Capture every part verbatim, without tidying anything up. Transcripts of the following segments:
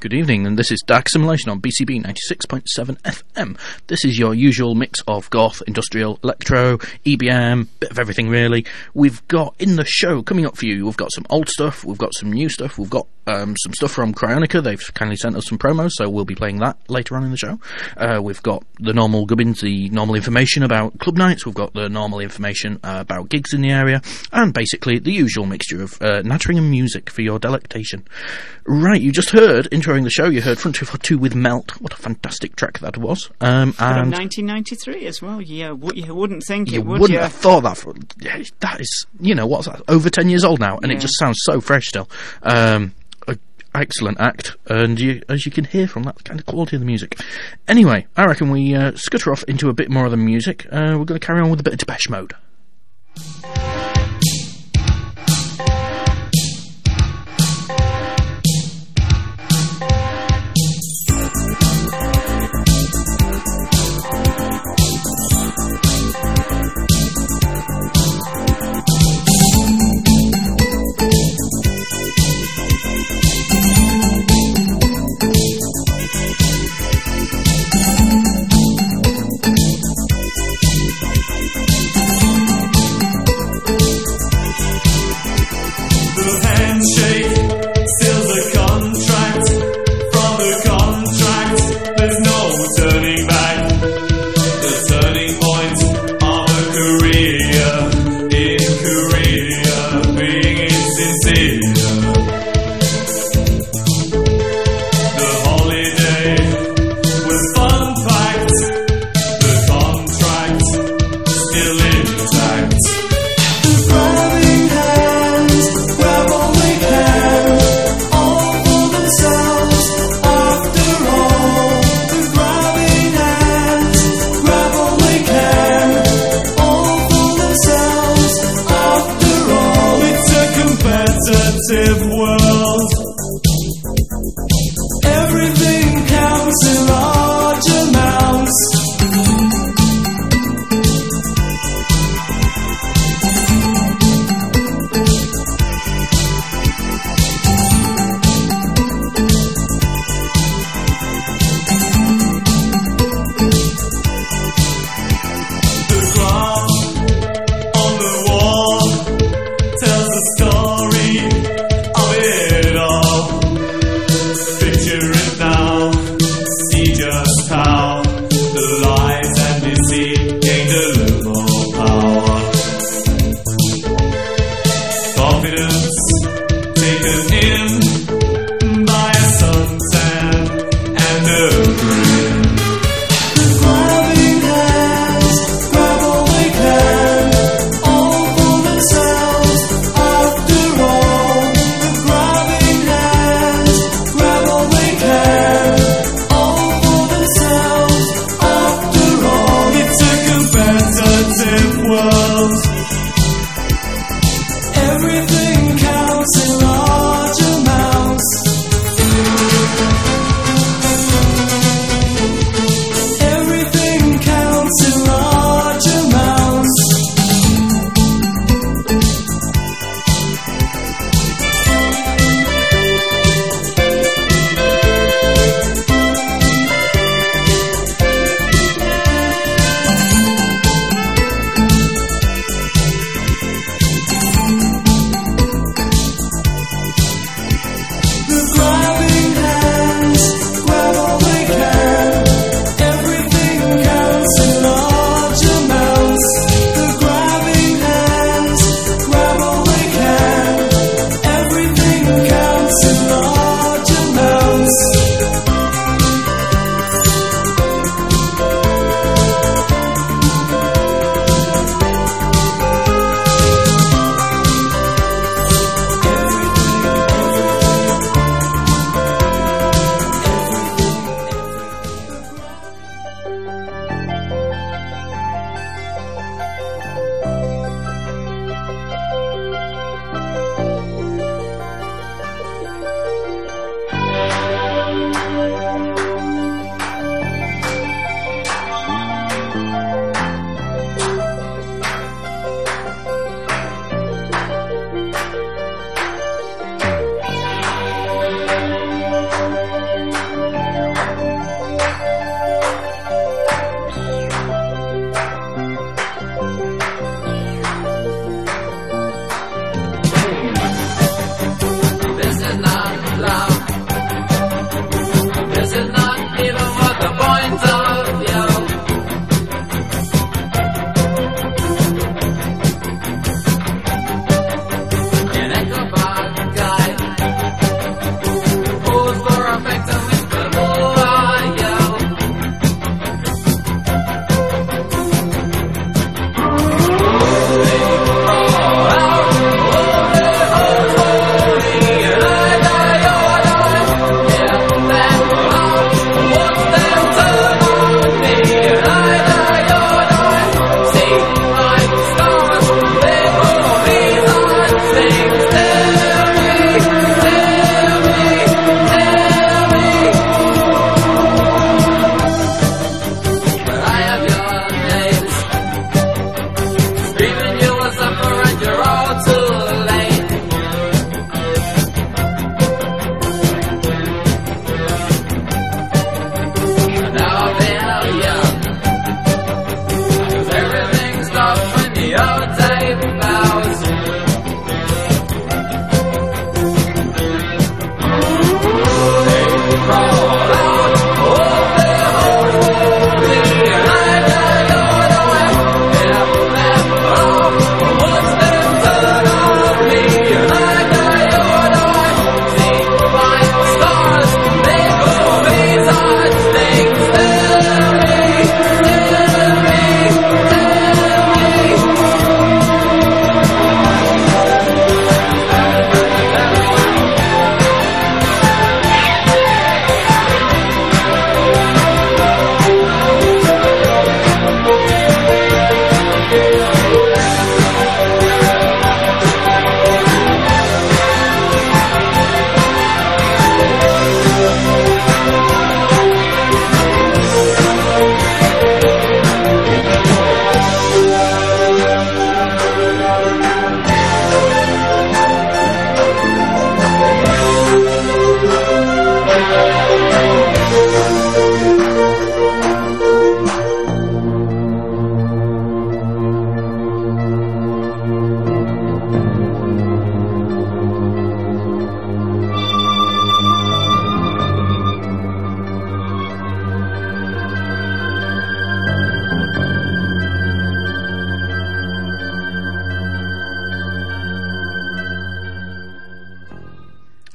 good evening, and this is Dark Simulation on B C B ninety-six point seven F M. This is your usual mix of goth, industrial, electro, E B M, bit of everything really. We've got in the show coming up for you, we've got some old stuff, we've got some new stuff, we've got um, some stuff from Cryonica. They've kindly sent us some promos, so we'll be playing that later on in the show. Uh, we've got the normal gubbins, the normal information about club nights, we've got the normal information uh, about gigs in the area, and basically the usual mixture of uh, nattering and music for your delectation. Right, you just heard, introing the show, you heard Front two forty-two with Melt. What a fantastic track that was. Um, and nineteen ninety-three as well. Yeah, you wouldn't think you it would. wouldn't yeah. have thought that. For, yeah, that is, you know, what's that? Over ten years old now, and yeah. it just sounds so fresh still. Um, a excellent act, and you, as you can hear from that kind of quality of the music. Anyway, I reckon we uh, scutter off into a bit more of the music. Uh, we're going to carry on with a bit of Depeche Mode.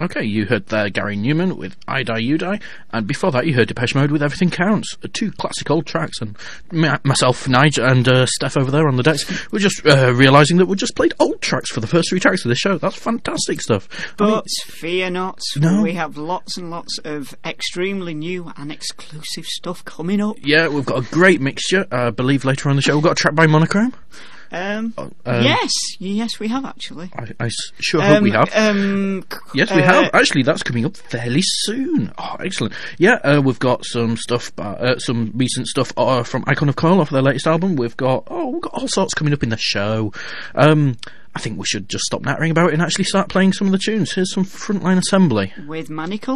Okay, you heard there Gary Newman with I Die, You Die, and before that you heard Depeche Mode with Everything Counts, uh, two classic old tracks, and m- myself, Nigel, and uh, Steph over there on the decks, we're just uh, realising that we just played old tracks for the first three tracks of the show. That's fantastic stuff. But I mean, fear not, no. we have lots and lots of extremely new and exclusive stuff coming up. Yeah, we've got a great mixture. I believe later on the show we've got a track by Monochrome. Um, Oh, um, yes, yes, we have actually. I, I s- sure hope Um, we have. Um, c- Yes, we uh, have. Actually, that's coming up fairly soon. Oh, excellent. Yeah, uh, we've got some stuff, by, uh, some recent stuff uh, from Icon of Coil off their latest album. We've got, oh, we've got all sorts coming up in the show. Um, I think we should just stop nattering about it and actually start playing some of the tunes. Here's some Frontline Assembly. With Manicle.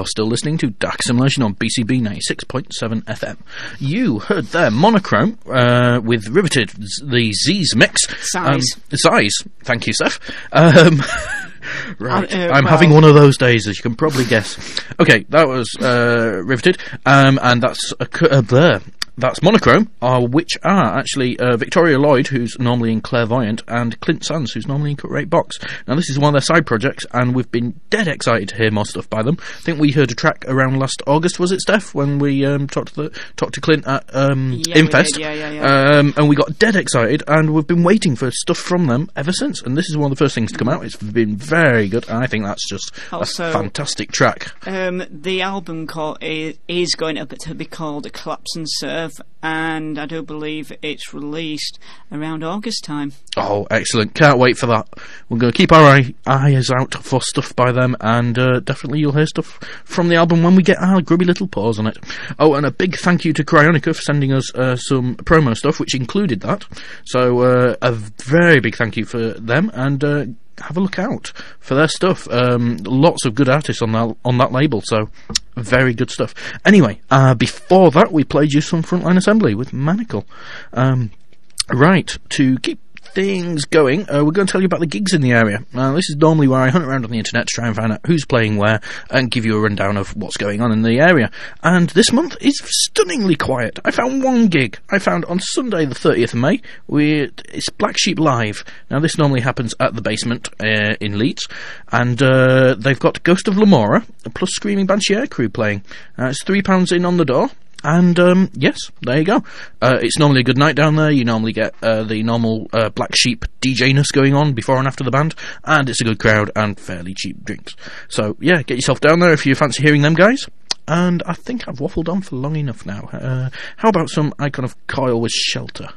are still listening to Dark Simulation on B C B ninety-six point seven F M. You heard there Monochrome uh, with Riveted, the Z's mix. Size. Um, size. Thank you, Seth. Um, right. Uh, uh, I'm well. having one of those days, as you can probably guess. Okay, that was uh, Riveted, um, and that's uh, uh, there. That's Monochrome, uh, which are actually uh, Victoria Lloyd, who's normally in Clairvoyant, and Clint Sands, who's normally in Cut Rate Box. Now, this is one of their side projects, and we've been dead excited to hear more stuff by them. I think we heard a track around last August, was it, Steph, when we um, talked to the, talked to Clint at um, yeah, Infest, yeah, yeah, yeah. Um, and we got dead excited, and we've been waiting for stuff from them ever since. And this is one of the first things to come out. It's been very good, and I think that's just Also, a fantastic track. Um, the album call is, is going to, to be called Collapse and Serve, and I do believe it's released around August time. Oh, excellent. Can't wait for that. We're going to keep our eye, eyes out for stuff by them, and uh, definitely you'll hear stuff from the album when we get our grubby little paws on it. Oh, and a big thank you to Cryonica for sending us uh, some promo stuff, which included that. So uh, a very big thank you for them, and uh, have a look out for their stuff. Um, lots of good artists on that on that label, so very good stuff. Anyway, uh, before that, we played you some Frontline Assembly with Manacle. Um, right, to keep things going, uh, we're going to tell you about the gigs in the area. Now, this is normally where I hunt around on the internet to try and find out who's playing where and give you a rundown of what's going on in the area. And this month is stunningly quiet. I found one gig. I found on Sunday the thirtieth of May. We, it's Black Sheep Live. Now, this normally happens at the Basement uh, in Leeds, and uh, they've got Ghost of Lamora plus Screaming Banshee Aircrew playing. Uh, it's three pounds in on the door. And, um, yes, there you go. Uh, it's normally a good night down there. You normally get uh, the normal uh, Black Sheep D J-ness going on before and after the band. And it's a good crowd and fairly cheap drinks. So, yeah, get yourself down there if you fancy hearing them guys. And I think I've waffled on for long enough now. Uh, how about some Icon of Coil with Shelter?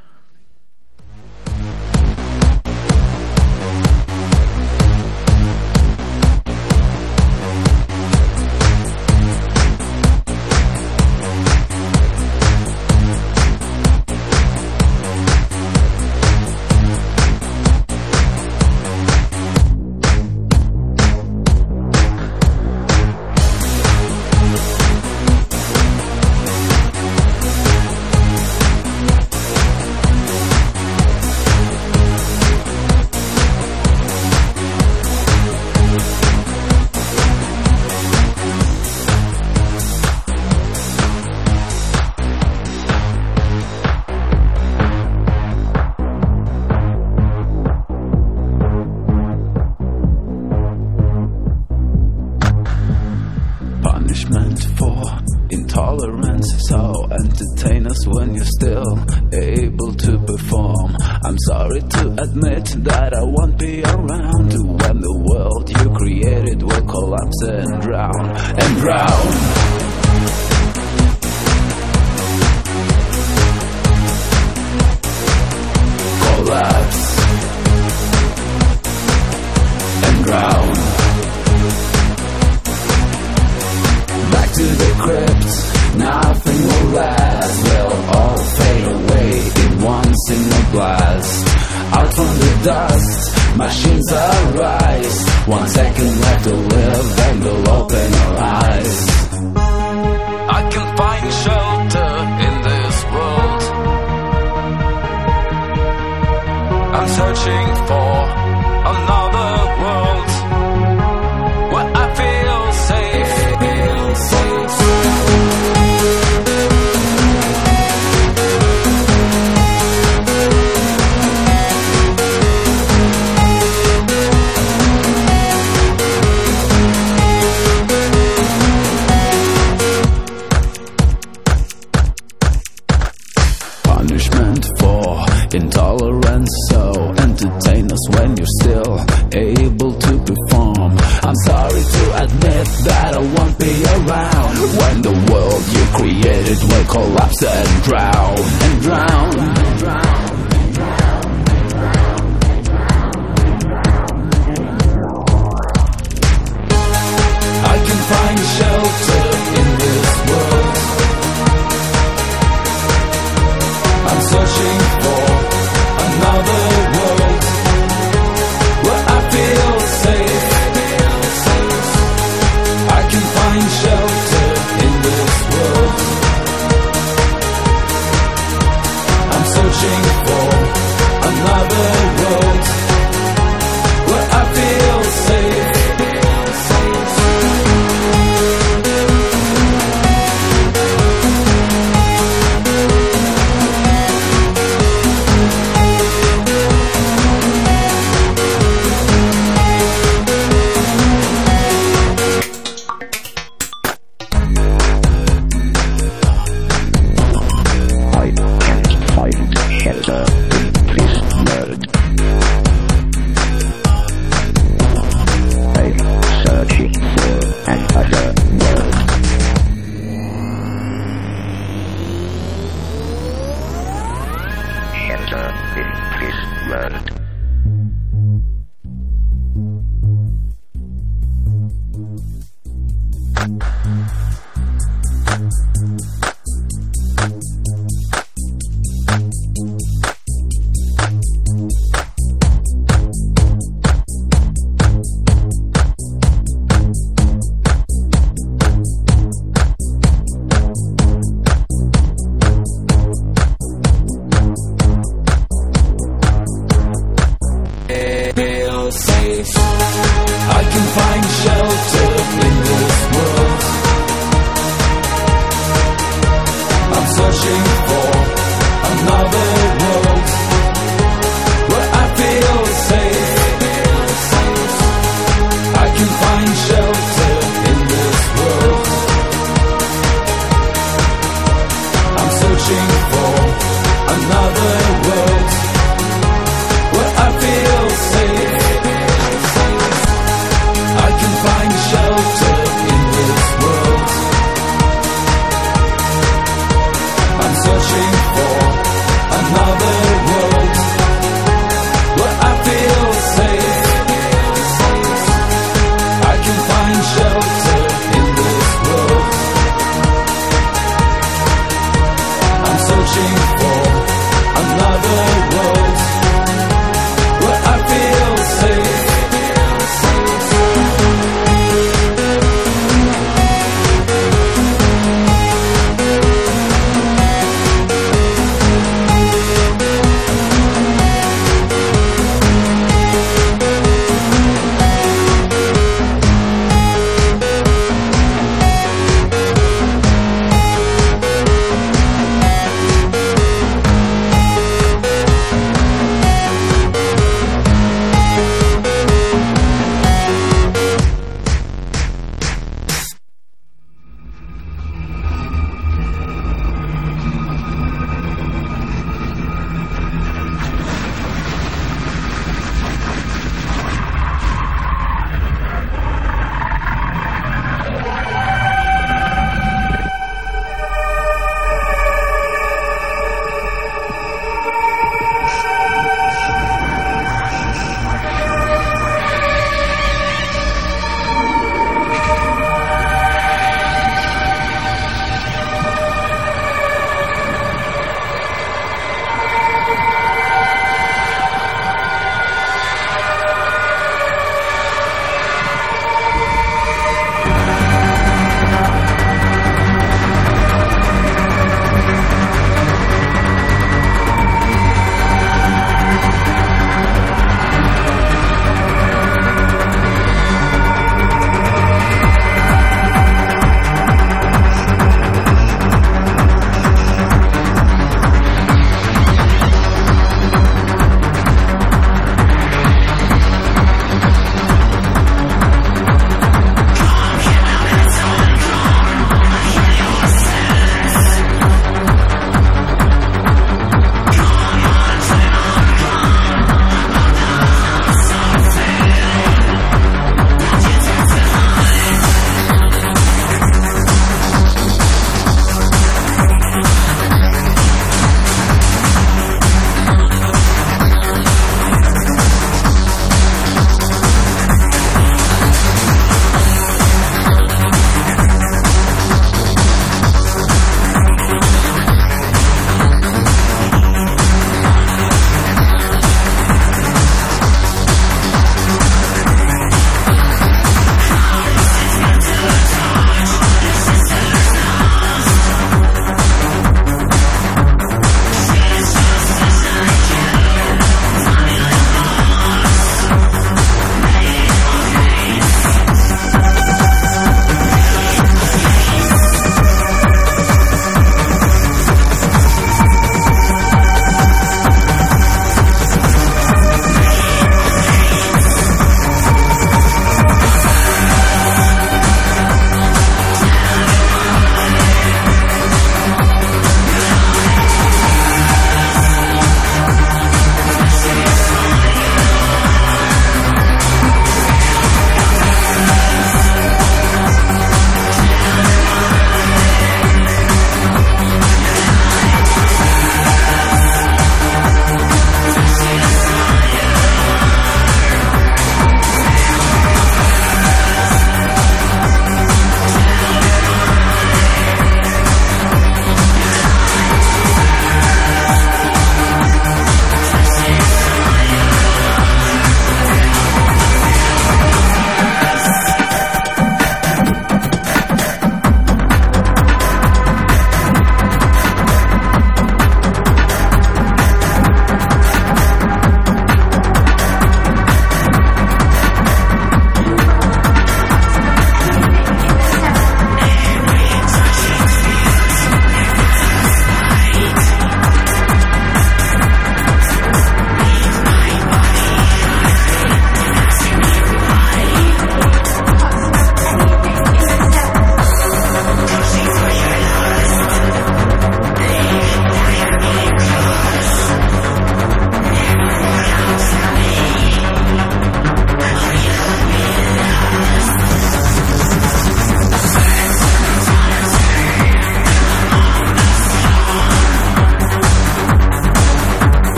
Admit that I won't be around when the world you created will collapse and drown and drown. Collapse and drown. Back to the crypt, nothing will last. We'll all fade away in one single blast. Out from the dust, machines arise. One second left to live, then we'll open our eyes. I can find shelter in this world. I'm searching for another world where I feel safe. Feel safe. Intolerance, so entertain us when you're still able to perform. I'm sorry to admit that I won't be around when the world you created will collapse and drown and drown and drown. I can find shelter in this world. I'm searching for another world where I feel safe. I can find shelter.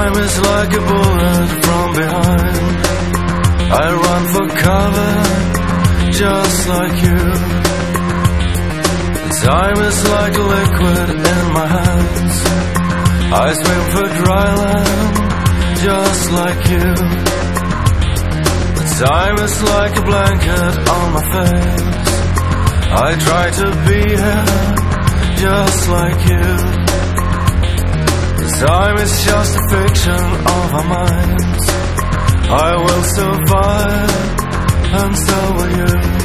Time is like a bullet from behind. I run for cover, just like you. Time is like a liquid in my hands. I swim for dry land, just like you. Time is like a blanket on my face. I try to be here, just like you. Time is just a fiction of our minds. I will survive, and so will you.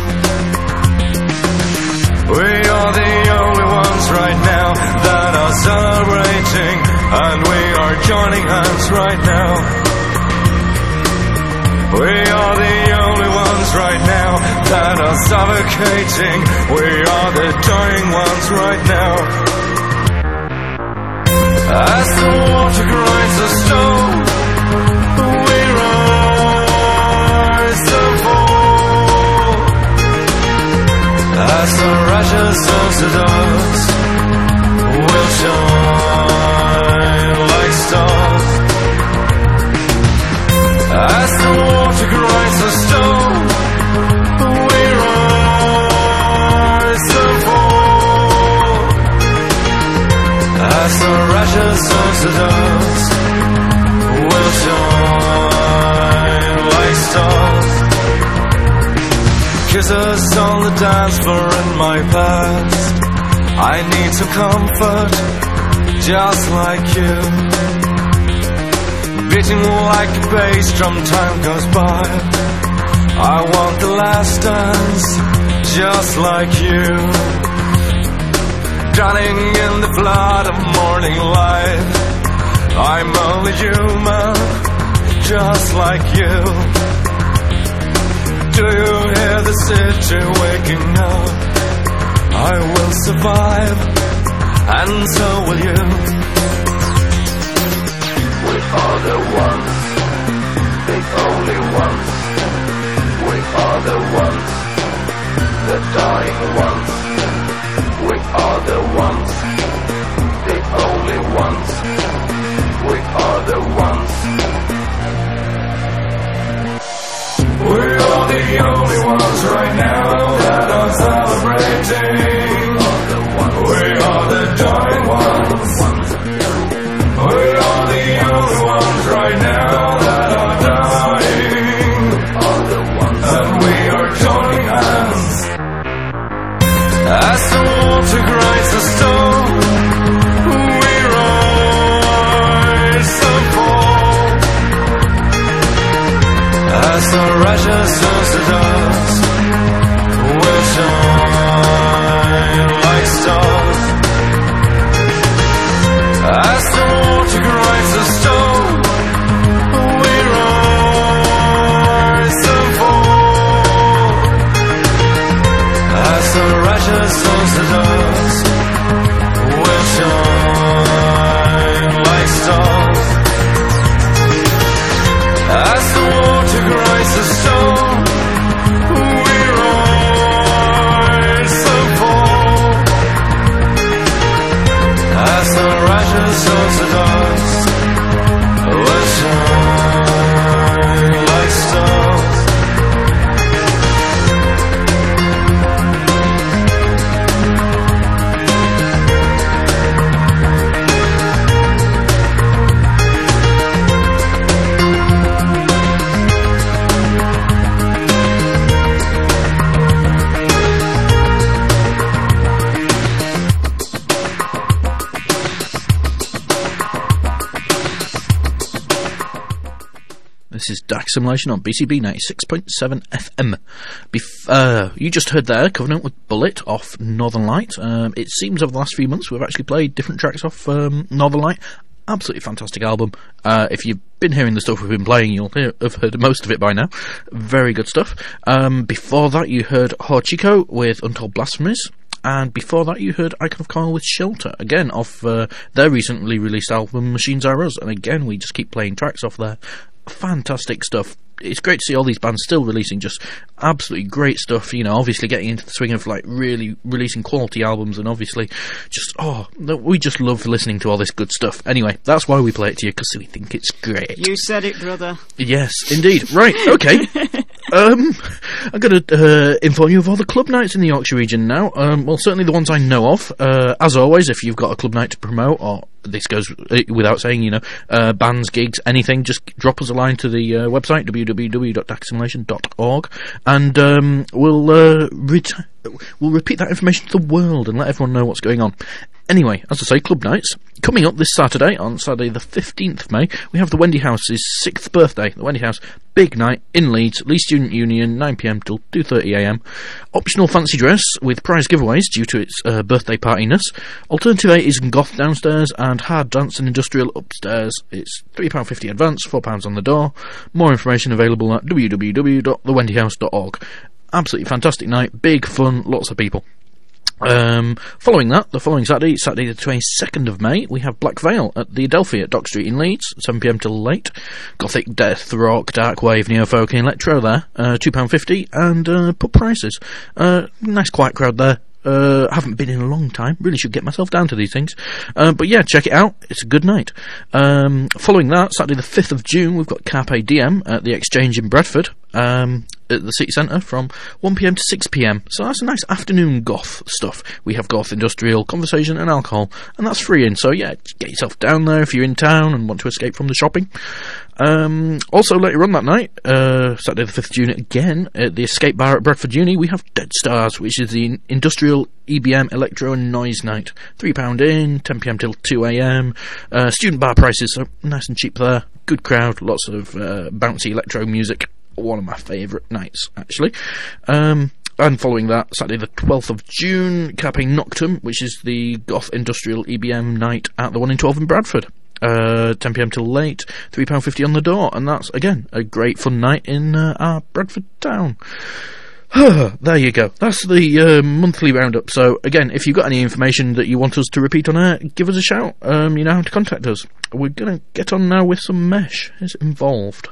We are the only ones right now that are celebrating, and we are joining hands right now. We are the only ones right now that are suffocating. We are the dying ones right now. As the water grinds the stone, we rise to fall. As the ashes of the dust will shine like stars. As the water grinds the stone, we rise to fall. As the ashes of the dust will shine like stars. Kisses on the dance floor in my past. I need some comfort, just like you. Beating like a bass drum, time goes by. I want the last dance, just like you. Drowning in the flood of morning light. I'm only human, just like you. Do you hear the city waking up? I will survive, and so will you. We are the ones, the only ones. We are the ones, the dying ones. We are the ones, the only ones. We are the ones. We are the only ones right now that are celebrating. We are the dying ones. We are the only ones right now that are dying. And we are joining hands. As the water grinds the stone, we rise and fall. As the ashes of the dust will shine like stars. As the water grinds the stone, we rise and fall. As the ashes of the dust will shine like stars. As the water grinds the stone, we rise and fall. As the ashes of the dust will shine like stars. This is Dark Simulation on B C B ninety-six point seven F M. Bef- uh, you just heard there Covenant with Bullet off Northern Light. Um, it seems over the last few months we've actually played different tracks off um, Northern Light. Absolutely fantastic album. Uh, if you've been hearing the stuff we've been playing, you'll hear, have heard most of it by now. Very good stuff. Um, before that you heard Horchico with Untold Blasphemies. And before that you heard Icon of Coil with Shelter, again off uh, their recently released album Machines Are Us. And again we just keep playing tracks off there. Fantastic stuff. it's great to see all these bands still releasing just absolutely great stuff. You know, obviously getting into the swing of like really releasing quality albums, and obviously just oh, we just love listening to all this good stuff. Anyway, that's why we play it to you, because we think it's great. You said it, brother. Yes, indeed. Right, okay. um, I'm going to uh, inform you of all the club nights in the Yorkshire region now. Um, well, certainly the ones I know of. Uh, as always, if you've got a club night to promote, or this goes without saying, you know, uh, bands, gigs, anything, just drop us a line to the uh, website, w w w dot dax simulation dot org, and um, we'll, uh, ret- we'll repeat that information to the world and let everyone know what's going on. Anyway, as I say, club nights. Coming up this Saturday, on Saturday the fifteenth of May, we have the Wendy House's sixth birthday. The Wendy House, big night in Leeds, Leeds Student Union, nine p m till two thirty a m. Optional fancy dress with prize giveaways due to its uh, birthday partiness. Alternative eighties and goth downstairs, and hard dance and industrial upstairs. It's three pounds fifty advance, four pounds on the door. More information available at w w w dot the wendy house dot org. Absolutely fantastic night, big fun, lots of people. Um, following that, the following Saturday, Saturday the twenty-second of May, we have Black Veil at the Adelphi at Dock Street in Leeds, seven p m till late. Gothic, death, rock, dark wave, neo-folk and electro there, uh, two pounds fifty, and uh, pub prices. Uh, nice quiet crowd there. Uh, haven't been in a long time. Really should get myself down to these things. Uh, but yeah, check it out. It's a good night. Um, following that, Saturday the fifth of June, we've got Carpe Diem at the Exchange in Bradford, um, at the City Centre from one p m to six p m. So that's a nice afternoon goth stuff. We have goth, industrial, conversation and alcohol, and that's free in. So yeah, just get yourself down there if you're in town and want to escape from the shopping. Um, also later on that night, uh, Saturday the fifth of June again, at the Escape Bar at Bradford Uni, we have Dead Stars, which is the industrial E B M, electro and noise night. three pounds in, ten p m till two a m. Uh, student bar prices, so nice and cheap there. Good crowd, lots of uh, bouncy electro music. One of my favourite nights, actually. Um, and following that, Saturday the twelfth of June, Carpe Noctum, which is the goth industrial E B M night at the one in twelve in Bradford. Uh, ten p m till late, three pounds fifty on the door, and that's, again, a great fun night in uh, our Bradford town. There you go. That's the uh, monthly roundup. So, again, if you've got any information that you want us to repeat on air, give us a shout. Um, you know how to contact us. We're going to get on now with some Mesh. Is involved.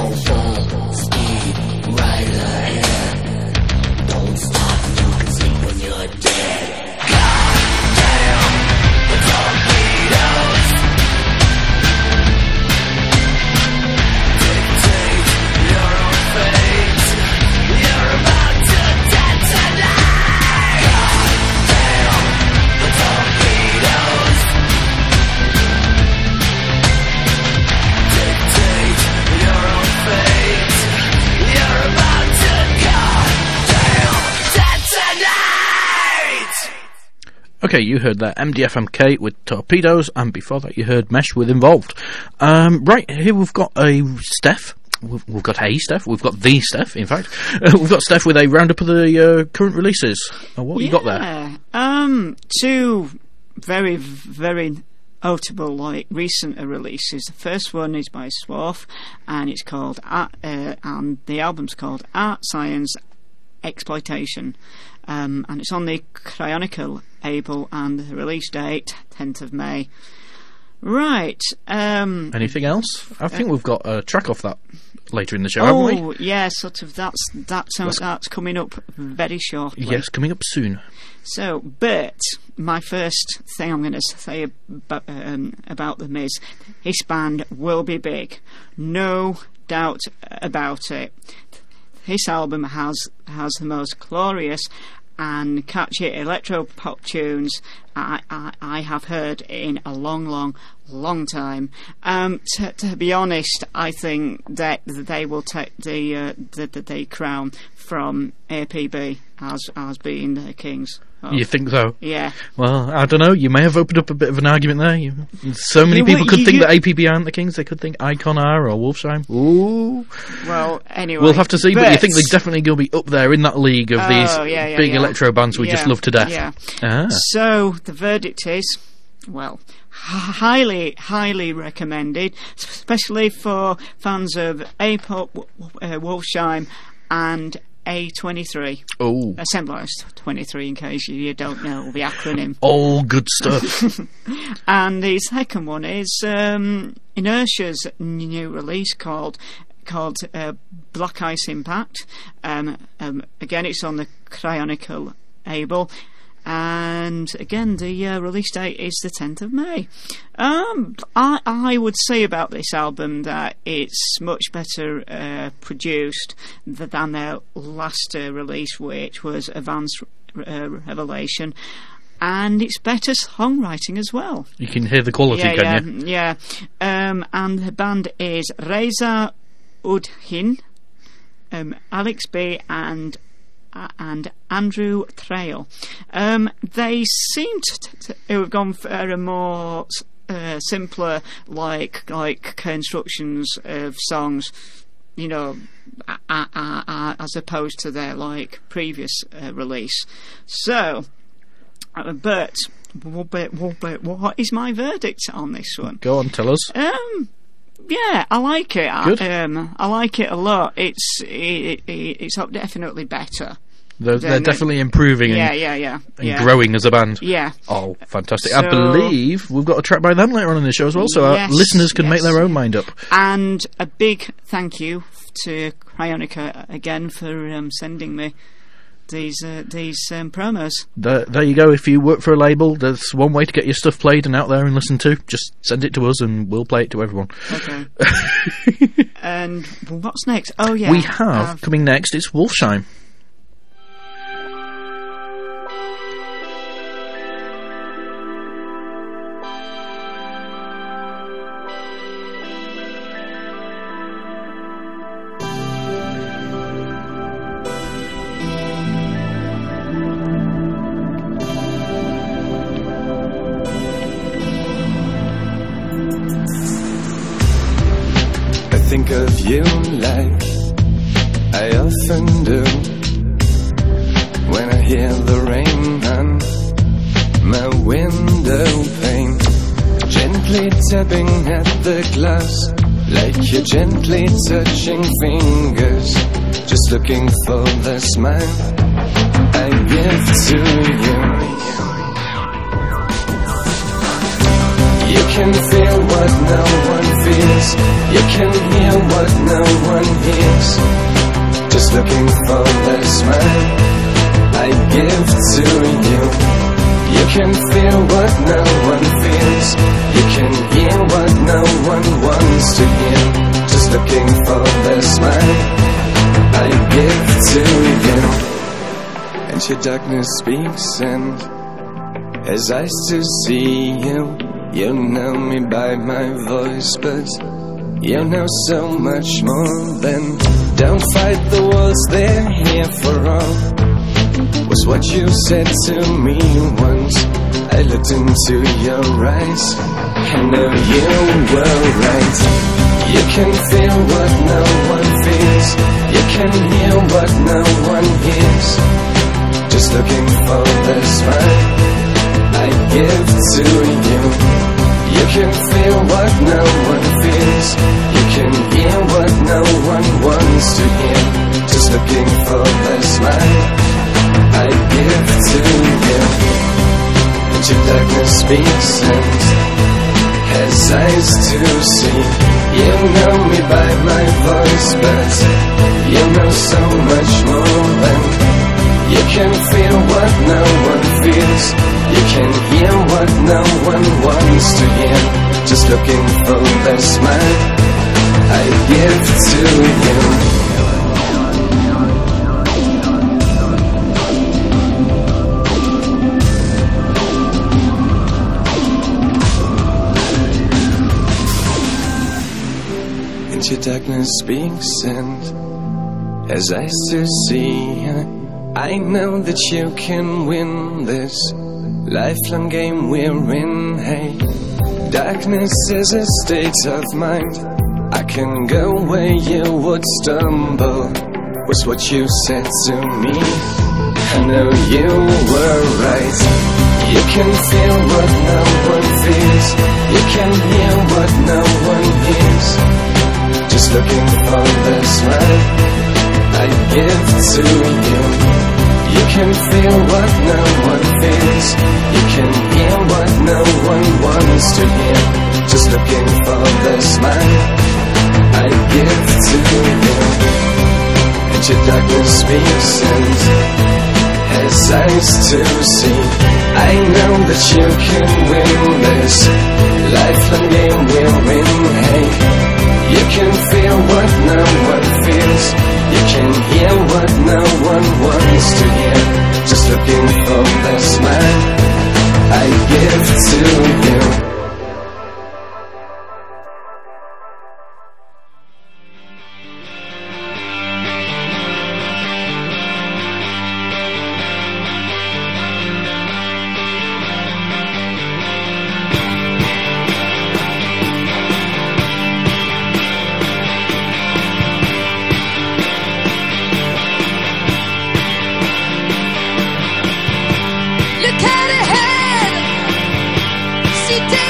go full speed right ahead. Don't stop, you can see when you're dead. God damn, the torpedoes dictate your own fate. You're about to detonate. God damn, the torpedoes dictate your own fate. You're about to goddamn detonate. Okay, you heard that M D F M K with Torpedoes, and before that you heard Mesh with Involved. Um, right, here we've got a Steph. We've, we've got a Steph. We've got the Steph, in fact. Uh, we've got Steph with a roundup of the uh, current releases. Uh, what yeah. you got there? Um, two very, very notable, like, recent releases. The first one is by Swarf, and it's called, Art, uh, and the album's called Art, Science, Exploitation. Um, and it's on the Cryonicle label, and the release date, tenth of May. Right. Um, Anything else? I think uh, we've got a track off that later in the show, oh, haven't we? yeah, sort of. That's that's Let's, that's coming up very shortly. Yes, coming up soon. So, but my first thing I'm going to say about, um, about them is this band will be big, no doubt about it. This album has has the most glorious and catchy electro pop tunes I, I, I have heard in a long, long, long time. Um, to, to be honest, I think that they will take the uh, the, the, the crown from A P B as as being the kings. Oh. You think so? Yeah. Well, I don't know. You may have opened up a bit of an argument there. You, so many You- people could you- think you- that A P B aren't the kings. They could think Icon are or Wolfsheim. Ooh. Well, anyway, We'll have to see, but, you think they're definitely going to be up there in that league of Oh, these yeah, yeah, big yeah. electro bands we just Yeah, love to death. yeah. Ah. So the verdict is, well, h- highly, highly recommended, especially for fans of A-pop, w- w- uh, Wolfsheim, and A twenty-three. Oh. Assemblage twenty-three, in case you don't know the acronym. All good stuff. And the second one is um, Inertia's new release called called uh, Black Ice Impact. Um, um, again, it's on the Cryonicle label. And again, the uh, release date is the tenth of May. Um, I, I would say about this album that it's much better uh, produced th- than their last uh, release, which was Advanced uh, Revelation. And it's better songwriting as well. You can hear the quality, yeah, can yeah, you? Yeah. Um, and the band is Reza Udhin, um, Alex B, and uh, and Andrew Trail. Um, they seem to, to have gone for a more uh, simpler, like like constructions of songs, you know, uh, uh, uh, as opposed to their like previous uh, release. So, uh, but. But, but what is my verdict on this one? Go on, tell us. Um, yeah, I like it. Good. I, um, I like it a lot. It's it, it, it's definitely better. They're, they're Then- definitely improving Yeah, and, yeah, yeah, and yeah. growing as a band. Yeah. Oh, fantastic. So- I believe we've got a track by them later on in the show as well, so Yes, our listeners can make yes. their own mind up. And a big thank you to Cryonica again for um, sending me these uh, these um, promos. There, there you go. If you work for a label, there's one way to get your stuff played and out there and listened to. Just send it to us and we'll play it to everyone. Okay. And what's next? Oh, yeah. We have, I've- coming next, it's Wolfsheim. I think of you like I often do when I hear the rain on my window pane, gently tapping at the glass like you're gently touching fingers, just looking for the smile I give to you. You can feel what no one feels. You can hear what no one hears. Just looking for the smile I give to you. You can feel what no one feels. You can hear what no one wants to hear. Just looking for the smile I give to you. And your darkness speaks and has eyes to see you. You know me by my voice, but you know so much more than don't fight the wars, they're here for all. Was what you said to me once. I looked into your eyes and knew you were right. You can feel what no one feels. You can hear what no one hears. Just looking for the smile I give to you. You can feel what no one feels. You can hear what no one wants to hear. Just looking for the smile I give to you. And your darkness speaks and has eyes to see. You know me by my voice, but you know so much more than you can feel what no one feels. You can hear what no one wants to hear. Just looking for the smile I give to you. And your darkness speaks and has eyes to see. I know that you can win this lifelong game we're in. Hey, darkness is a state of mind. I can go where you would stumble, was what you said to me. I know you were right. You can feel what no one feels. You can hear what no one hears. Just looking for the smile I give to you. You can feel what no one feels. You can hear what no one wants to hear. Just looking for the smile I give to you. And your darkness speaks and has eyes to see. I know that you can win this lifelong game we're in. Hey, you can feel what no one feels. You can hear what no one wants to hear. Just looking for the smile I give to you. Look at ahead, see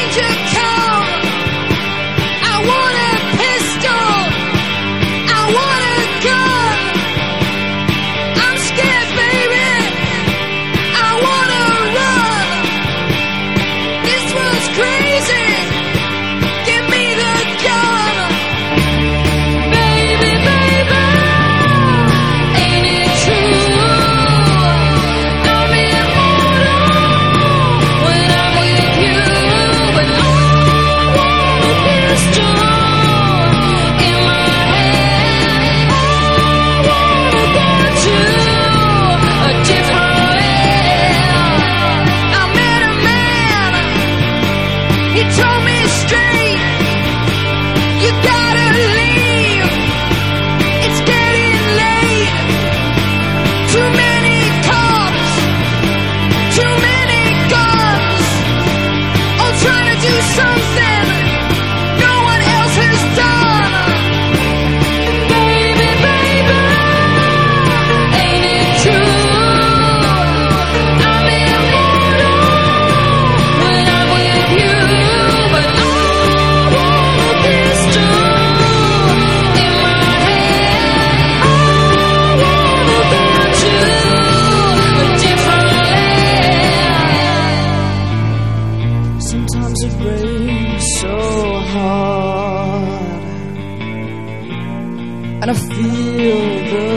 and I feel the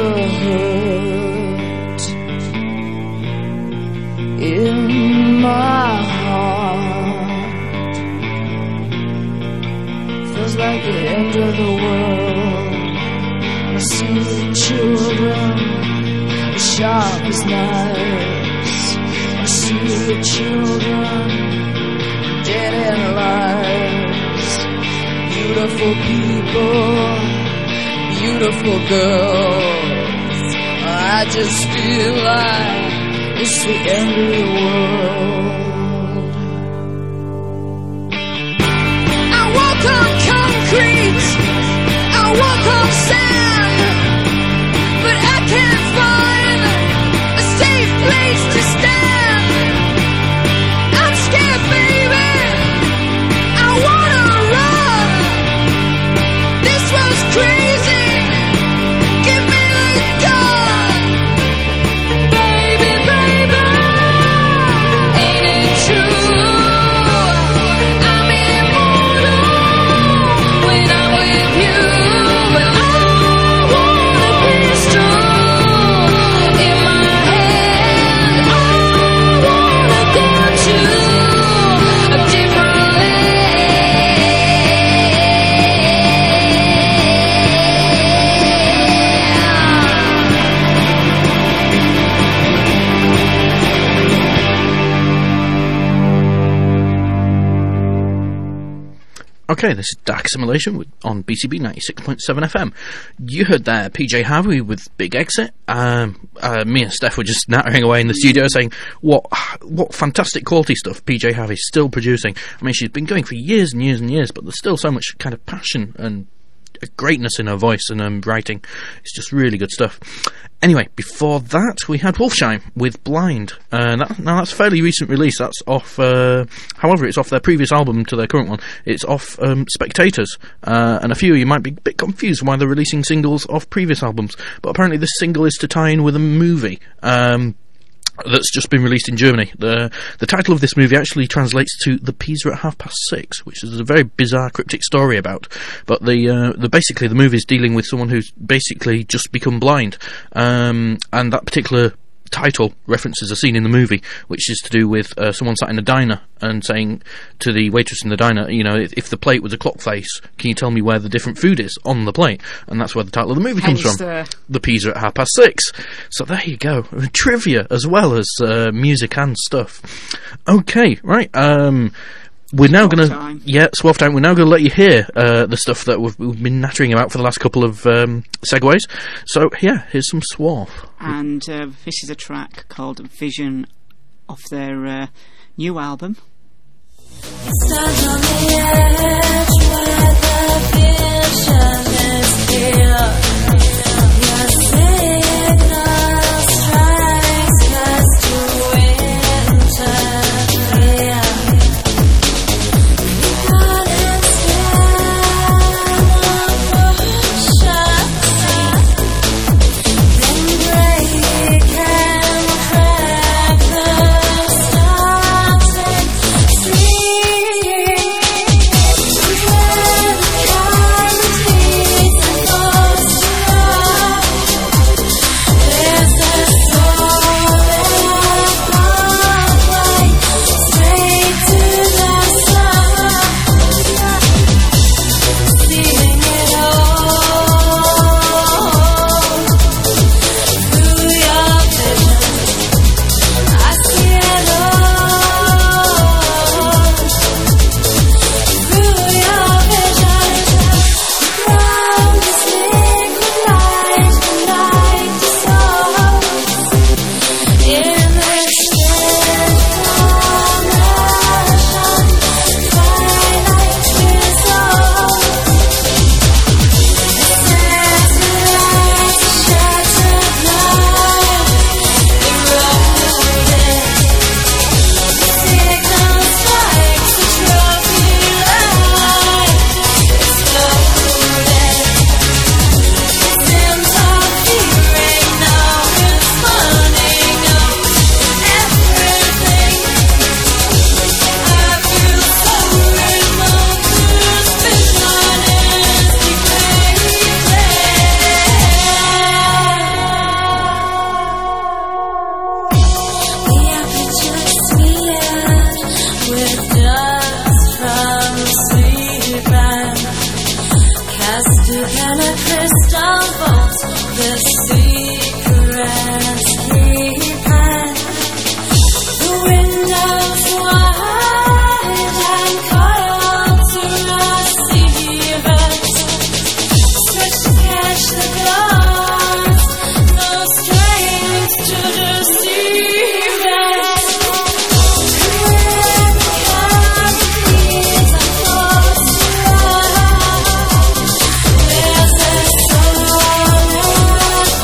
hurt in my heart. Feels like the end of the world. I see the children as sharp as knives. I see the children dead in lives. Beautiful people, beautiful girls. I just feel like it's the end of the world. I walk on concrete, I walk on sand, but I can't find a safe place to stand. I'm scared, baby, I wanna run. This was crazy, give me the gun. Baby, baby, ain't it true? I'm immortal when I'm with you. But I want a pistol in my hand. I wanna go to a different Okay, this is Dark Assimilation with, on B C B ninety-six point seven F M. You heard there P J Harvey with Big Exit. Um, uh, me and Steph were just nattering away in the studio saying what what fantastic quality stuff P J Harvey's still producing. I mean, she's been going for years and years and years, but there's still so much kind of passion and greatness in her voice and um, writing. It's just really good stuff. Anyway, before that, we had Wolfsheim with Blind. Uh, that, now, that's a fairly recent release. That's off, uh, however, it's off their previous album to their current one. It's off um, Spectators. Uh, and a few of you might be a bit confused why they're releasing singles off previous albums. But apparently this single is to tie in with a movie. Um... that's just been released in Germany. The the title of this movie actually translates to The Pizza at Half Past Six, which is a very bizarre, cryptic story about. But the uh, the basically the movie is dealing with someone who's basically just become blind, um, and that particular title references a scene in the movie which is to do with uh, someone sat in a diner and saying to the waitress in the diner, you know, if, if the plate was a clock face, can you tell me where the different food is on the plate? And that's where the title of the movie comes Hence from. the... the Pizza at Half Past Six. So there you go. Trivia as well as uh, music and stuff. Okay, right. Um, we're now going to... Yeah, Swaff Time. We're now going to let you hear uh, the stuff that we've, we've been nattering about for the last couple of um, segues. So, yeah, here's some Swaff. And uh, this is a track called Vision off their uh, new album. Stand on the edge where the vision is clear. Your signal strikes us to interfere. We can't stand on push-ups, then break and crack the stocks and see. the secrets he had. The windows wide and colors receive it. Stretch to catch the glass, no strength to deceive it. There's a soul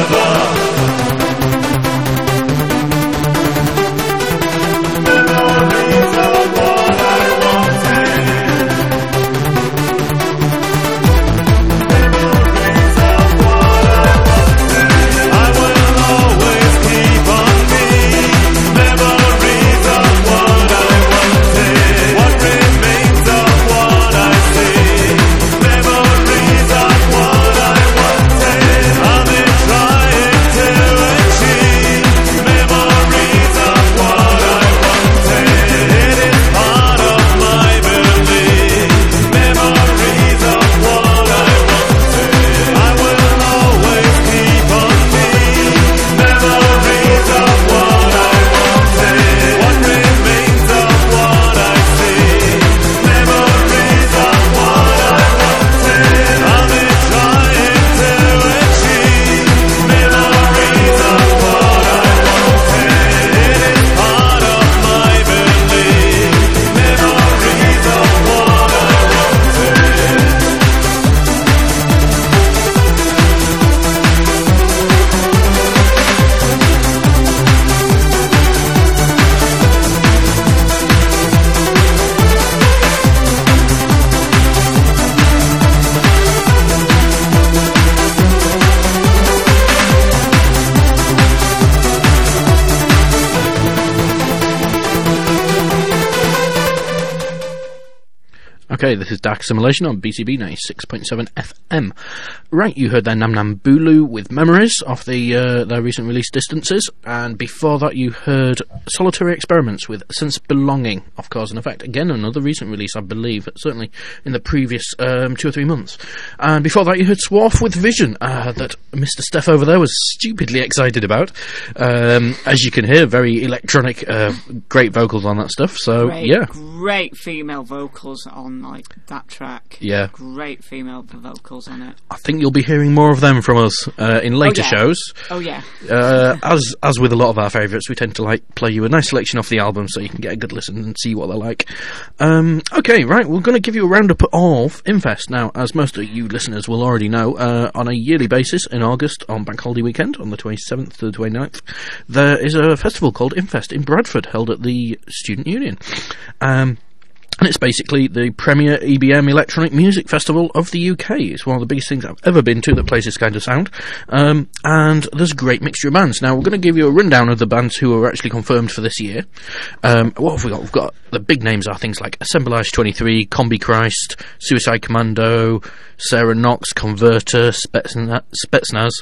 Okay, this is Dark Assimilation on B C B ninety-six point seven F M. Right, you heard their Nam Nam Bulu with Memories off the uh, their recent release Distances, and before that you heard Solitary Experiments with Sense Belonging off Cause and Effect. Again, another recent release, I believe, certainly in the previous um, two or three months. And before that you heard Swarf with Vision, uh, that Mister Steph over there was stupidly excited about. Um, as you can hear, very electronic, uh, great vocals on that stuff, so Great, yeah. great female vocals on like that track. Yeah. Great female vocals on it. I think you'll be hearing more of them from us uh, in later Oh, yeah. shows. Oh yeah. Uh, as as with a lot of our favourites, we tend to like play you a nice selection off the album so you can get a good listen and see what they're like. Um, okay, right, we're going to give you a roundup of Infest. Now, as most of you listeners will already know, uh, on a yearly basis in August, on Bank Holiday weekend, on the twenty-seventh to the twenty-ninth, there is a festival called Infest in Bradford, held at the Student Union. Um... And it's basically the premier E B M electronic music festival of the U K. It's one of the biggest things I've ever been to that plays this kind of sound. Um, and there's a great mixture of bands. Now, we're going to give you a rundown of the bands who are actually confirmed for this year. Um, what have we got? We've got the big names are things like Assemblage twenty-three, Combi Christ, Suicide Commando, Sarah Knox, Converter, Spetsna- Spetsnaz.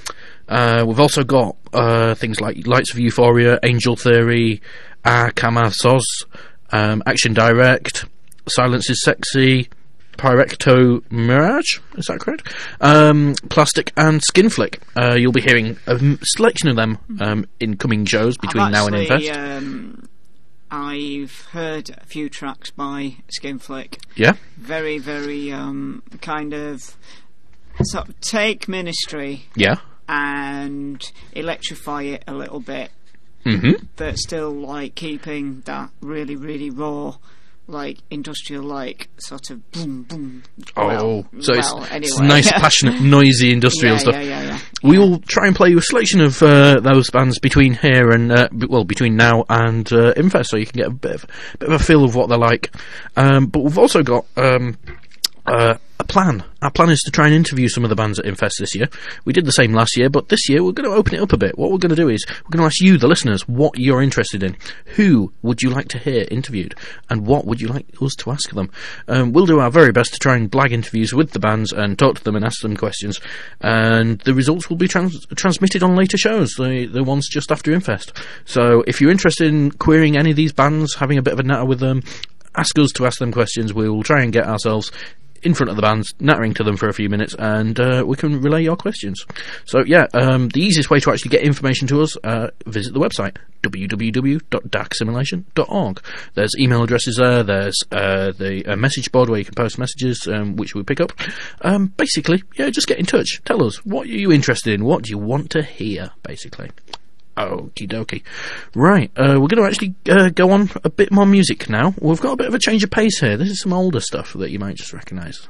Uh, we've also got uh, things like Lights of Euphoria, Angel Theory, Akama Soz, Um, Action Direct, Silence is Sexy, Pyrecto Mirage, is that correct? Um, Plastic and Skinflick. Uh, you'll be hearing a m- selection of them um, in coming shows between I've now and actually, Infest. Um, I've heard a few tracks by Skinflick. Yeah? Very, very um, kind of sort of take Ministry Yeah? and electrify it a little bit. Mm-hmm. But still like keeping that really really raw like industrial like sort of boom boom. Oh, well, so it's, well, it's anyway. nice, passionate, noisy industrial yeah, stuff. yeah, yeah, yeah. We will try and play you a selection of uh, those bands between here and uh, b- well, between now and uh, Infest, so you can get a bit of, bit of a feel of what they're like. Um, but we've also got um, uh, a plan. Our plan is to try and interview some of the bands at Infest this year. We did the same last year, but this year we're going to open it up a bit. What we're going to do is we're going to ask you, the listeners, what you're interested in. Who would you like to hear interviewed? And what would you like us to ask them? Um, we'll do our very best to try and blag interviews with the bands and talk to them and ask them questions. And the results will be trans- transmitted on later shows, the, the ones just after Infest. So if you're interested in querying any of these bands, having a bit of a natter with them, ask us to ask them questions. We will try and get ourselves in front of the bands, nattering to them for a few minutes, and uh, we can relay your questions. So yeah, um, the easiest way to actually get information to us, uh, visit the website w w w dot dark assimilation dot org. There's email addresses there, there's uh, the uh, message board where you can post messages, um, which we pick up. Um, basically, yeah, just get in touch. Tell us, what are you interested in? What do you want to hear, basically? Okie dokie. Right, uh, we're going to actually uh, go on a bit more music now. We've got a bit of a change of pace here. This is some older stuff that you might just recognise.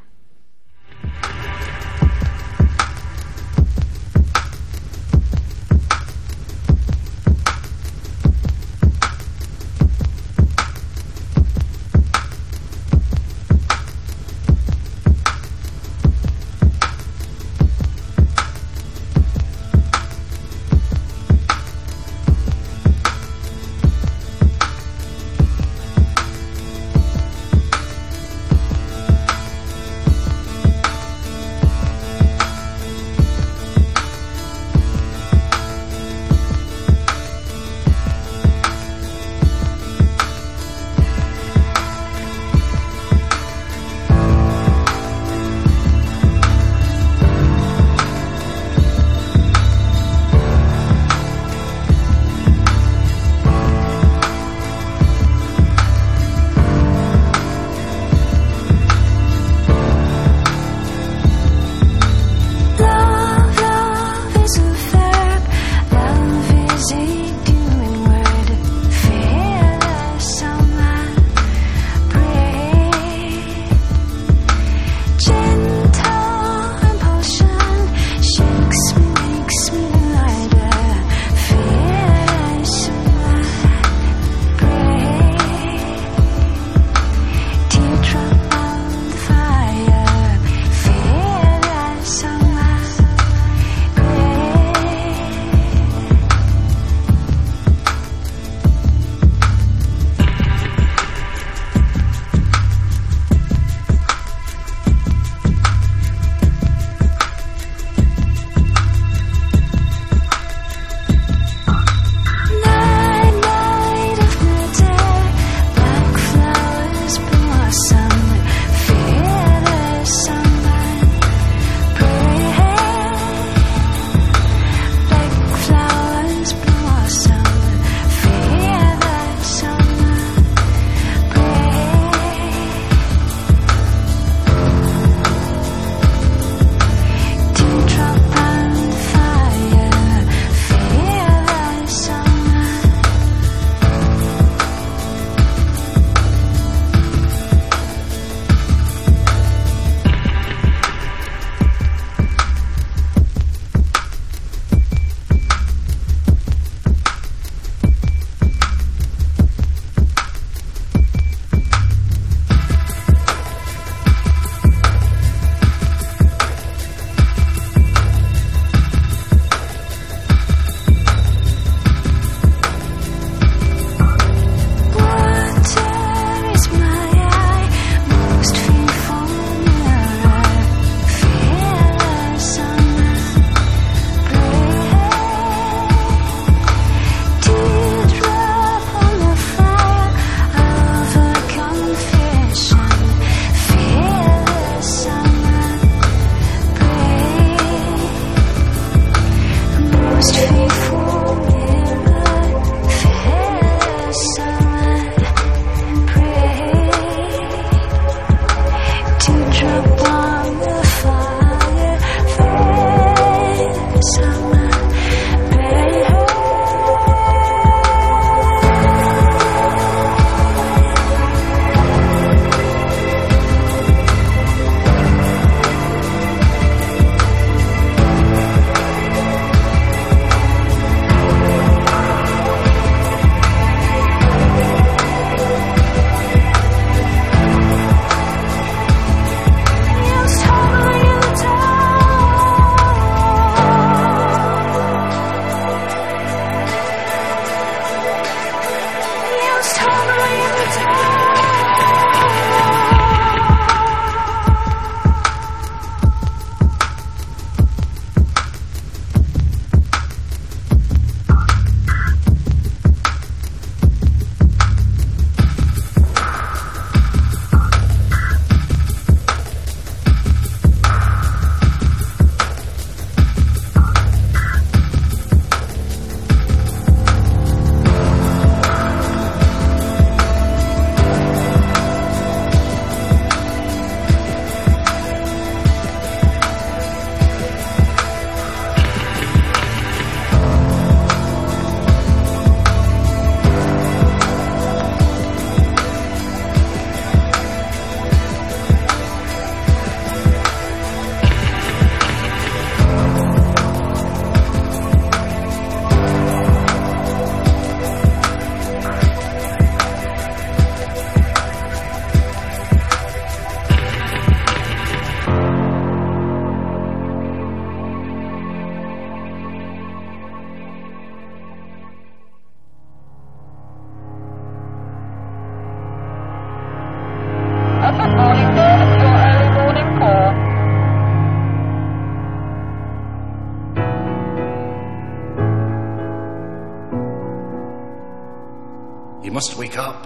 You must wake up.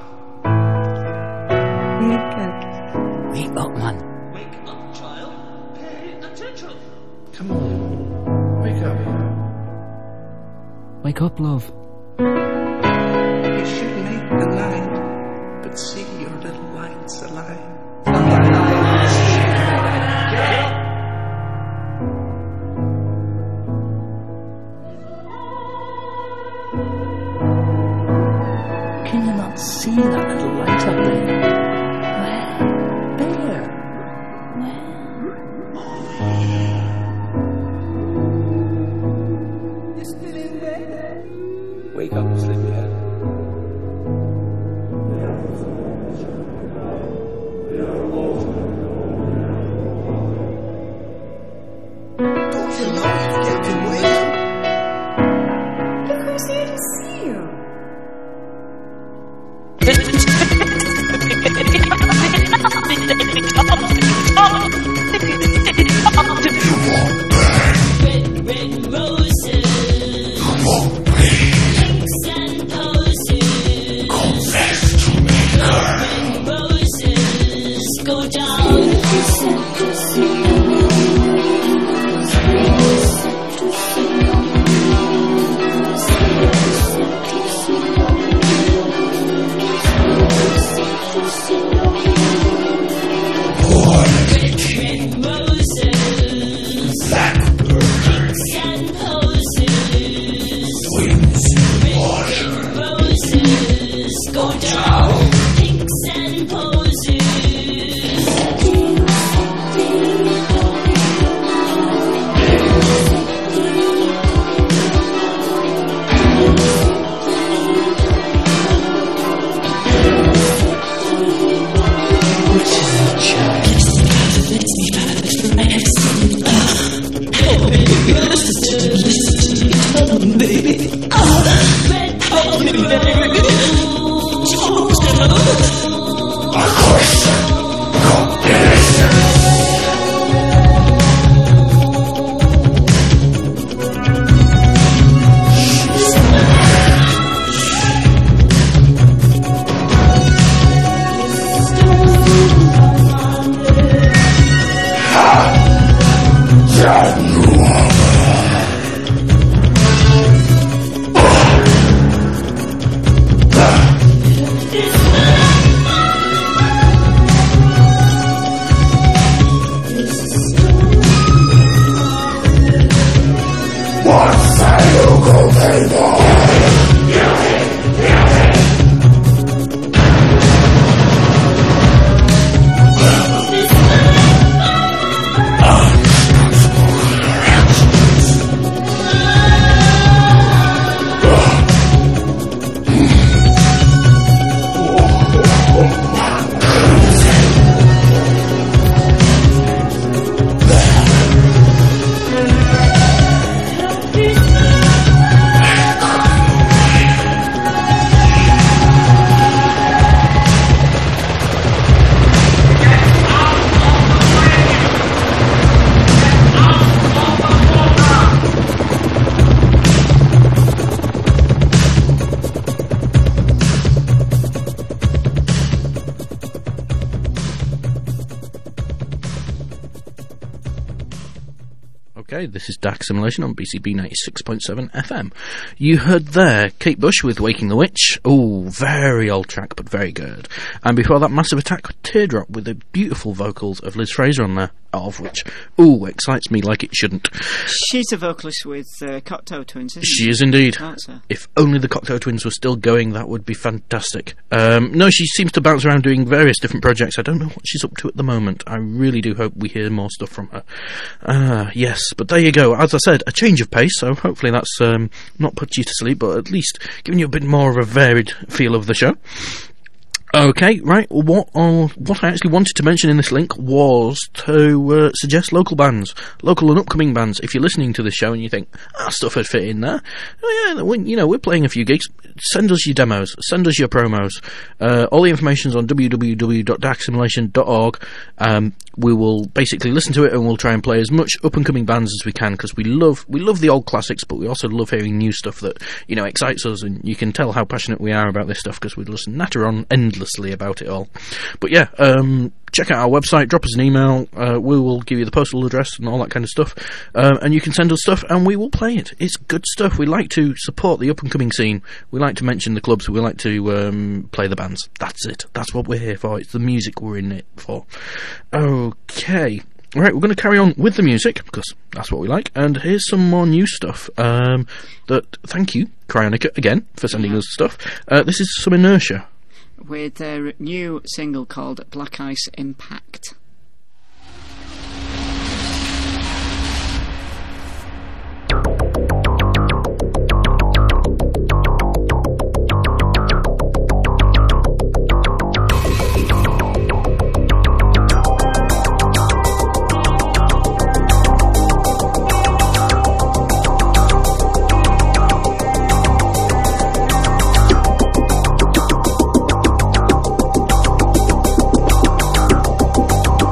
Wake up. Wake up, man. Wake up, child. Pay attention. Come on. Wake up. Wake up, love. You should make the light, but see your little lights alive. Can you not see that little light up there? Where? There. Where? Wake up, sleepyhead. Don't you know you're getting away? Look who's here to see you. Red, red roses. Come on, please. Pinks and posies. Confess to me, girl. Red roses go down. Red roses. Blackbird. Pinks and posies. Twins in water. Roses go down. Pinks and posies. Okay, this is Dark Simulation on B C B ninety-six point seven F M. You heard there Kate Bush with Waking the Witch. Oh, very old track, but very good. And before that, Massive Attack with Teardrop with the beautiful vocals of Liz Fraser on there, of which, ooh, excites me like it shouldn't. She's a vocalist with uh, Cocteau Twins, isn't she? She is indeed. That's her. If only the Cocteau Twins were still going, that would be fantastic. Um, no, she seems to bounce around doing various different projects. I don't know what she's up to at the moment. I really do hope we hear more stuff from her. Ah, yes, but there you go. As I said, a change of pace, so hopefully that's um, not put you to sleep, but at least giving you a bit more of a varied feel of the show. Okay, right. Well, what uh, what I actually wanted to mention in this link was to uh, suggest local bands, local and upcoming bands. If you're listening to this show and you think, ah, stuff would fit in there, oh, yeah, we, you know, we're playing a few gigs. Send us your demos. Send us your promos. Uh, all the information's on w w w dot dark simulation dot org. Um, we will basically listen to it and we'll try and play as much up and coming bands as we can because we love we love the old classics, but we also love hearing new stuff that you know excites us. And you can tell how passionate we are about this stuff because we listen natter on endlessly about it all. But yeah, um, check out our website, drop us an email, uh, we will give you the postal address and all that kind of stuff, uh, and you can send us stuff and we will play it. It's good stuff. We like to support the up and coming scene, we like to mention the clubs, we like to um, play the bands. That's it, that's what we're here for. It's the music we're in it for. Okay, right, we're going to carry on with the music because that's what we like, and here's some more new stuff. Um, that thank you Cryonica again for sending Yeah. us stuff. Uh, this is some Inertia with their new single called Black Ice Impact. Black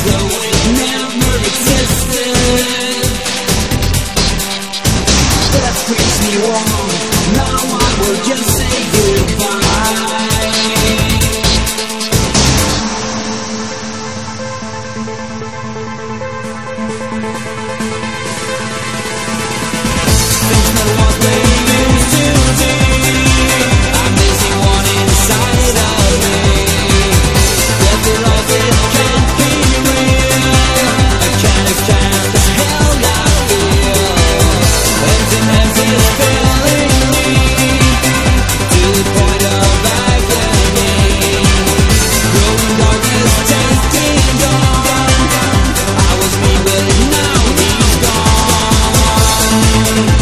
though it never existed. That brings me wrong. Now I will just say goodbye. Things no longer they used to be. I'm missing one inside of me. Left it off, it can't be real. I can't stand the hell I feel. Emptiness is filling me to the point of agony. Growing darkness, tasting dawn. I was me, but now he's gone.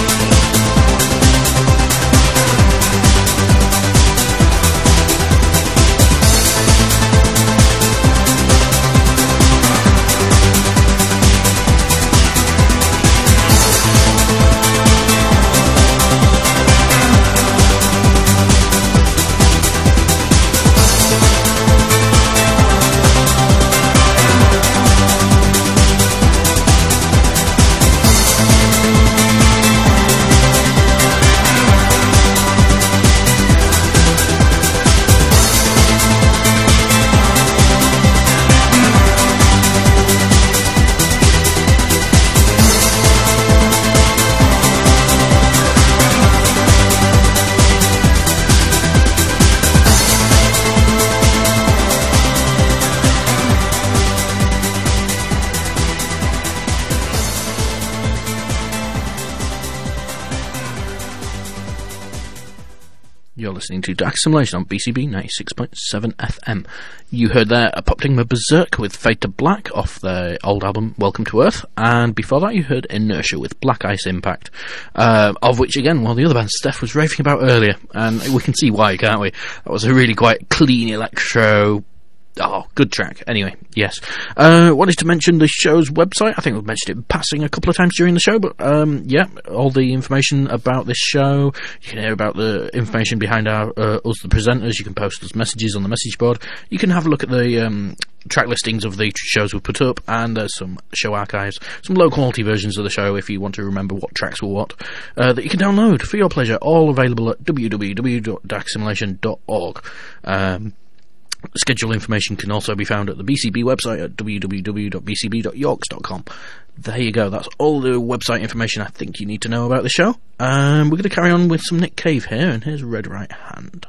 You're listening to Dark Simulation on B C B ninety-six point seven F M. You heard there a Poptigma Berserk with Fade to Black off their old album Welcome to Earth, and before that you heard Inertia with Black Ice Impact, uh, of which again, well, the other band Steph was raving about earlier, and we can see why, can't we? That was a really quite clean electro. Oh, good track. Anyway, yes. Uh, wanted to mention the show's website. I think we've mentioned it in passing a couple of times during the show, but um, yeah, all the information about this show. You can hear about the information behind our uh, us, the presenters. You can post us messages on the message board. You can have a look at the um, track listings of the shows we've put up, and there's some show archives, some low quality versions of the show if you want to remember what tracks were what, uh, that you can download for your pleasure. All available at w w w dot dark simulation dot org. Um, Schedule information can also be found at the B C B website at w w w dot b c b dot yorks dot com. There you go, that's all the website information I think you need to know about the show. Um, we're going to carry on with some Nick Cave here, and here's Red Right Hand.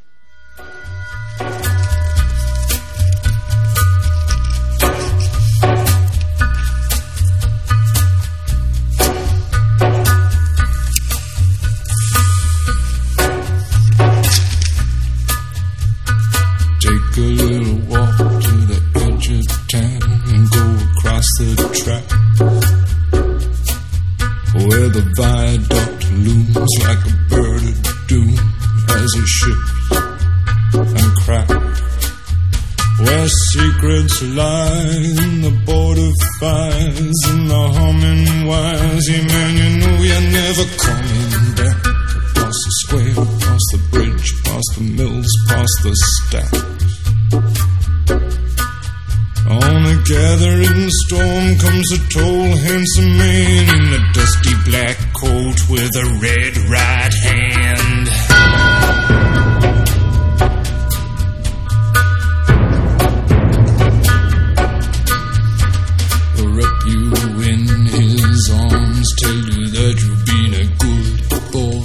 Take a little walk to the edge of town and go across the track where the viaduct looms like a bird of doom as it shifts and cracks, where secrets lie in the border fires and the humming wires. Yeah, man, you know you're never coming back. Past the square, past the bridge, past the mills, past the stacks. On a gathering storm comes a tall, handsome man in a dusty black coat with a red right hand. He'll wrap you in his arms, tell you that you've been a good boy.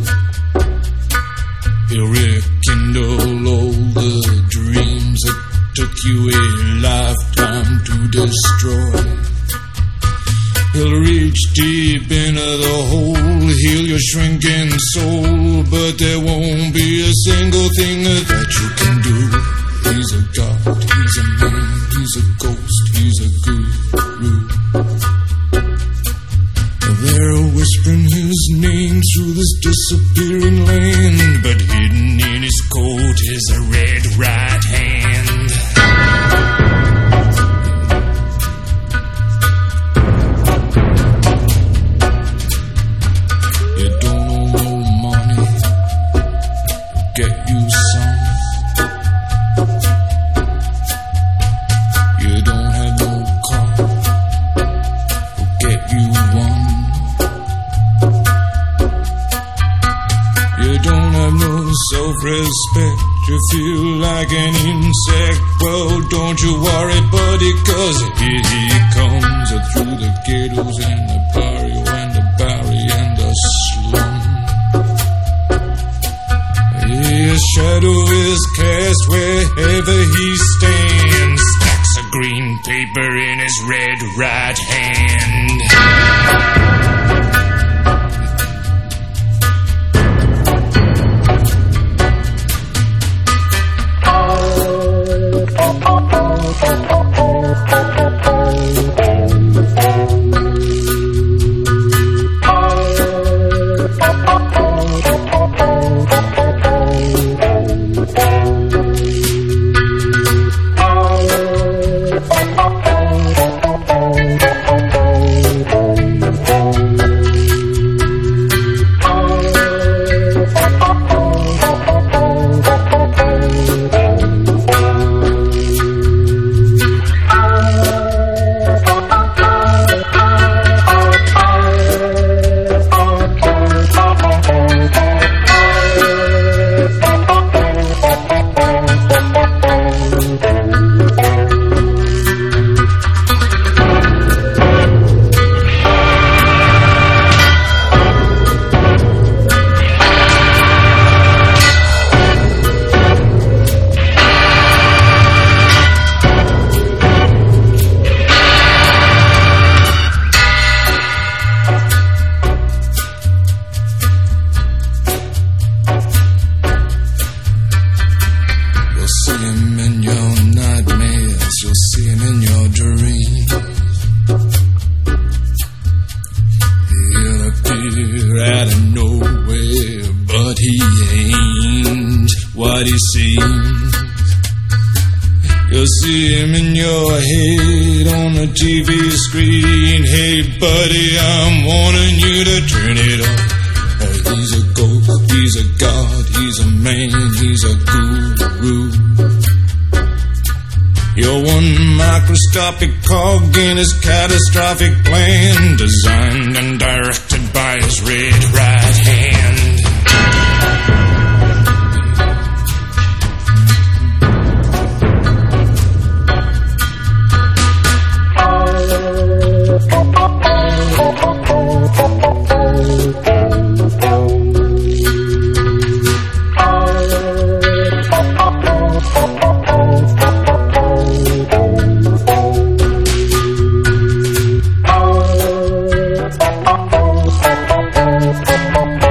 He'll rekindle all the dreams that took you a lifetime to destroy. He'll reach deep into the hole, heal your shrinking soul, but there won't be a single thing that you can do. He's a god, he's a man, he's a ghost, he's a guru. They're whispering his name through this disappearing land, but hidden in his coat is a red right hand. You don't owe no money, get you some. You don't have no expect to feel like an insect. Well, don't you worry, buddy, cause here he comes through the ghettos and the barrio and the barry and the slum. His shadow is cast wherever he stands. Stacks of green paper in his red right hand. You'll see him in your head on the T V screen. Hey buddy, I'm warning you to turn it off. Uh, he's a ghost, he's a god, he's a man, he's a guru. You're one microscopic cog in his catastrophic plan, designed and directed by his red right hand. Thank you.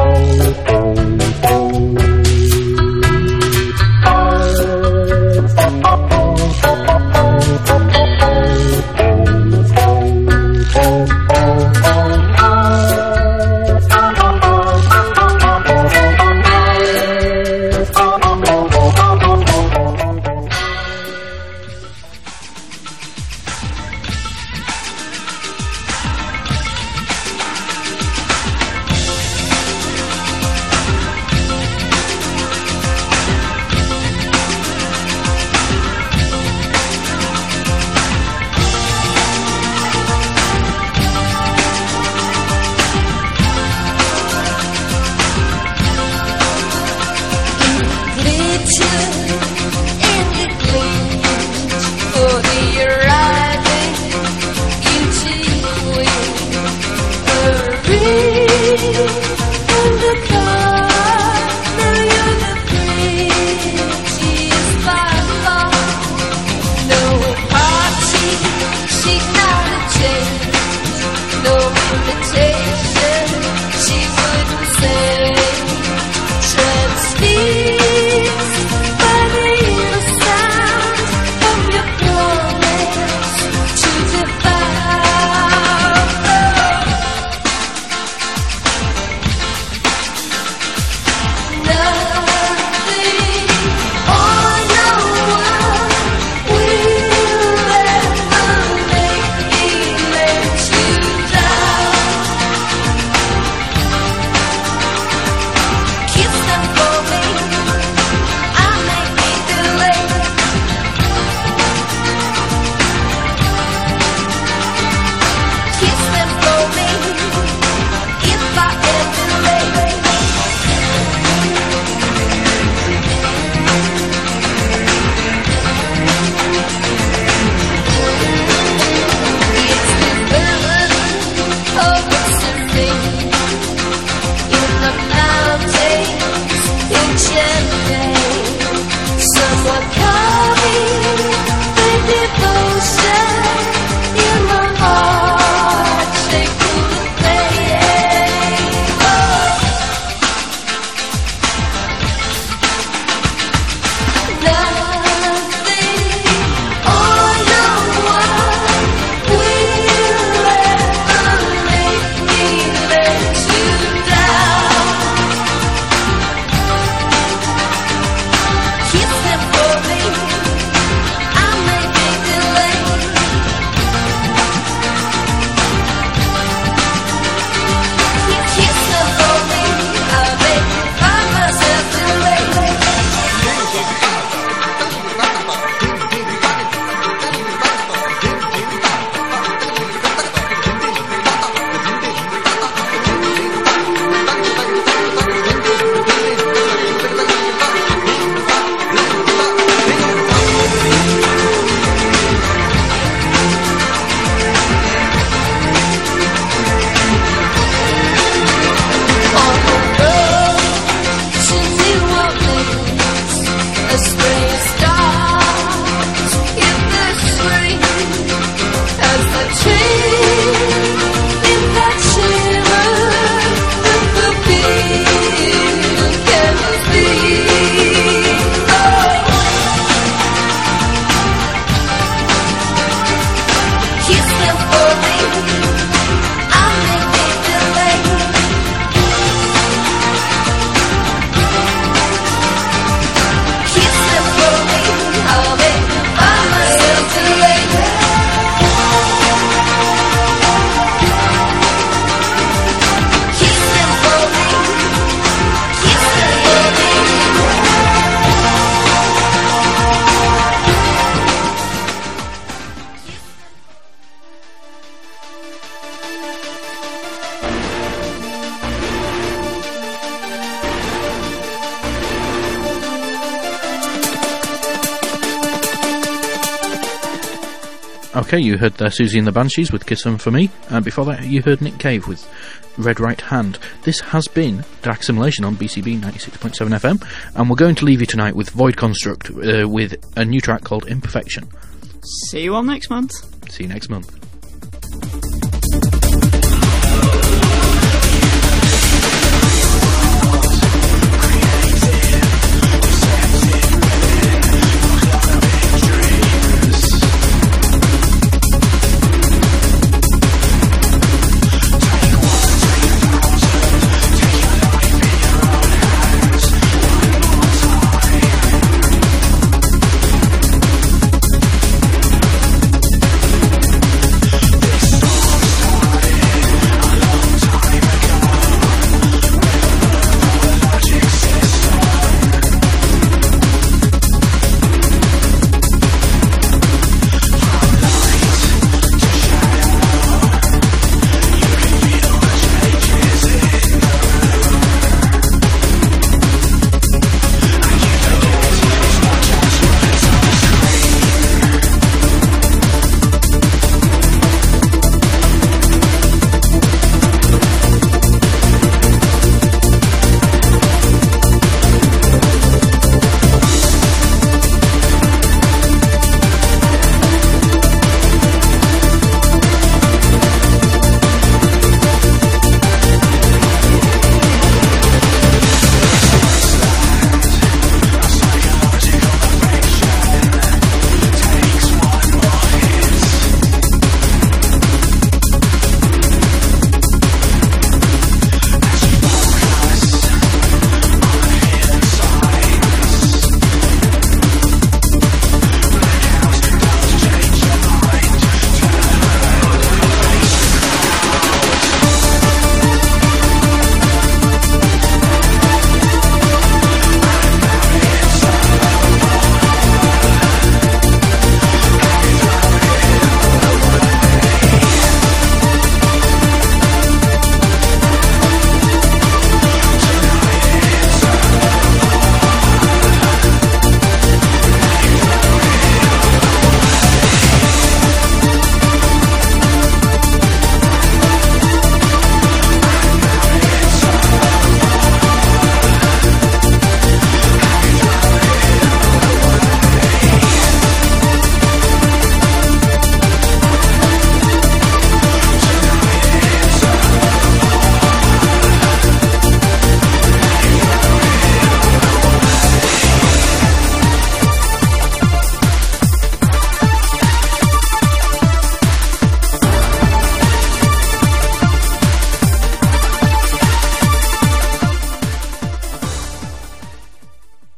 Okay, you heard there Susie and the Banshees with Kiss 'Em For Me, and before that you heard Nick Cave with Red Right Hand. This has been Dark Simulation on B C B ninety-six point seven F M, and we're going to leave you tonight with Void Construct uh, with a new track called Imperfection. See you all next month. See you next month.